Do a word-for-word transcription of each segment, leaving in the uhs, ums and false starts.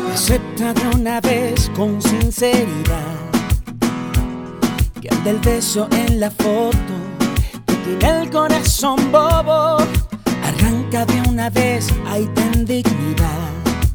Acepta de una vez con sinceridad que anda el beso en la foto, que tiene el corazón bobo. Arranca de una vez, ahí ten dignidad.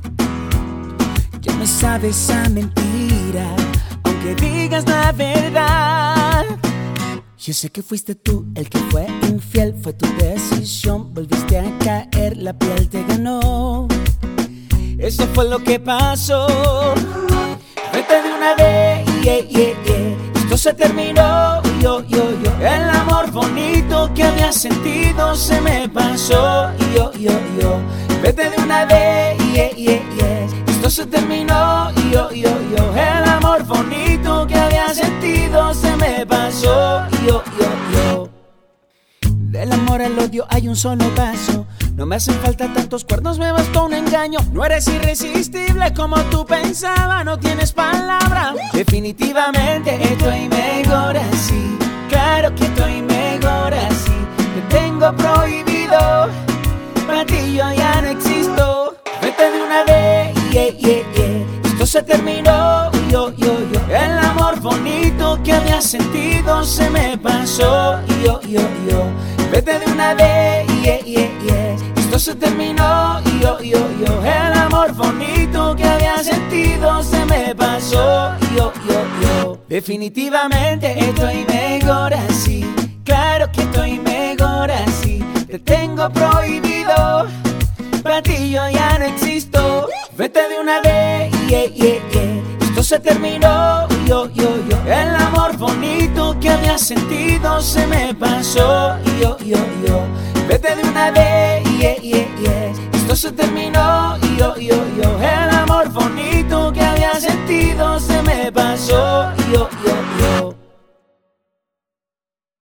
Ya me sabes a mentira, aunque digas la verdad. Yo sé que fuiste tú el que fue infiel, fue tu decisión, volviste a caer, la piel te ganó. Eso fue lo que pasó. Vete de una vez, yeah, yeah, yeah. Esto se terminó, yo, yo, yo. El amor bonito que había sentido se me pasó, yo, yo, yo. Vete de una vez, yeah, yeah, yeah. Esto se terminó, yo, yo, yo. El amor bonito que había sentido se me pasó, yo, yo, yo. Del amor al odio hay un solo paso. No me hacen falta tantos cuernos, me bastó un engaño. No eres irresistible como tú pensabas, no tienes palabra. Definitivamente estoy mejor así. Claro que estoy mejor así. Te tengo prohibido, para ti yo ya no existo. Vete de una vez, yeah, yeah, yeah. Esto se terminó, yo, yo, yo. El amor bonito que había sentido se me pasó, yo, yo, yo. Vete de una vez, yeah, yeah, yeah. Esto se terminó, yo, yo, yo. El amor bonito que había sentido se me pasó, yo, yo, yo. Definitivamente estoy mejor así. Claro que estoy mejor así. Te tengo prohibido, para ti yo ya no existo. Vete de una vez, yeah, yeah, yeah. Esto se terminó, yo, yo, yo. El amor bonito que había sentido se me pasó, yo, yo, yo. Vete de una vez, yeah, yeah, yeah. Esto se terminó, yo, yo, yo. El amor bonito que había sentido se me pasó, yo, yo, yo.